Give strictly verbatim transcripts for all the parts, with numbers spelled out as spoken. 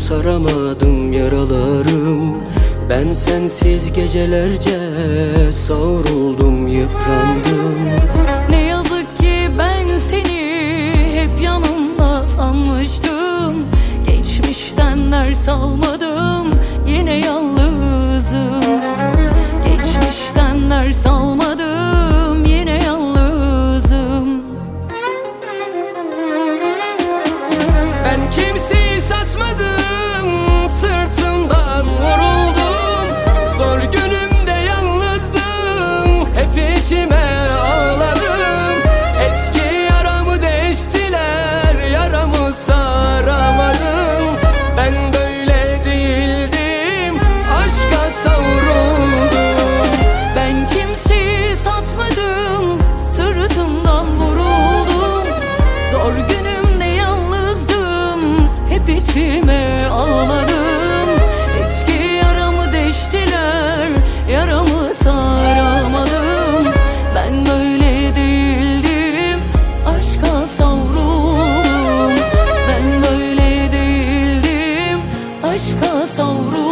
saramadım yaralarım. Ben sensiz gecelerce savruldum, yıprandım. Ne yazık ki ben seni hep yanımda sanmıştım. Geçmişten ders almadım, yine yalnızım. Geçmişten ders almadım, yine yalnızım. Ben kimseyi satmadım, sırtımdan vuruldum. Zor günümde yalnızdım, hep içime ağladım. Eski yaramı deştiler, yaramı saramadım. Ben böyle değildim, aşka savruldum. Ben kimseyi satmadım, sırtımdan vuruldum. Zor günümde yalnızdım, hep içime ağladım. Eski yaramı deştiler, yaramı saramadım. Ben böyle değildim, aşka savruldum. Ben böyle değildim, aşka savruldum.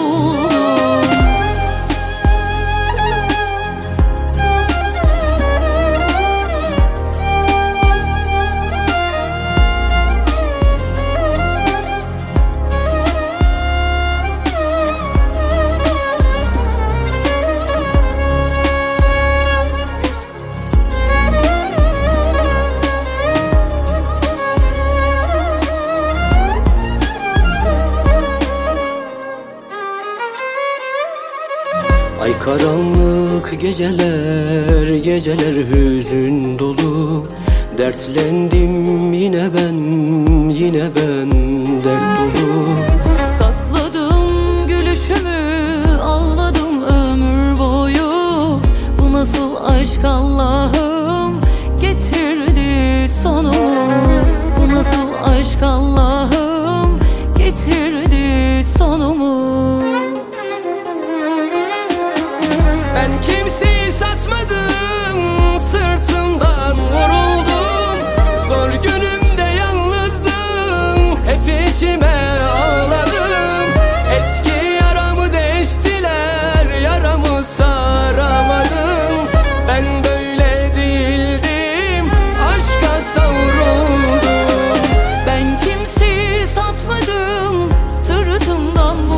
Ay karanlık geceler, geceler hüzün dolu. Dertlendim yine ben, yine ben dert dolu. Sakladım gülüşümü, ağladım ömür boyu. Bu nasıl aşk Allah'ım, getirdi sonumu. Bu nasıl aşk Allah'ım, getirdi sonumu. Ben kimseyi satmadım, sırtımdan vuruldum. Zor günümde yalnızdım, hep içime ağladım. Eski yaramı deştiler, yaramı saramadım. Ben böyle değildim, aşka savruldum. Ben kimseyi satmadım, sırtımdan vurdum.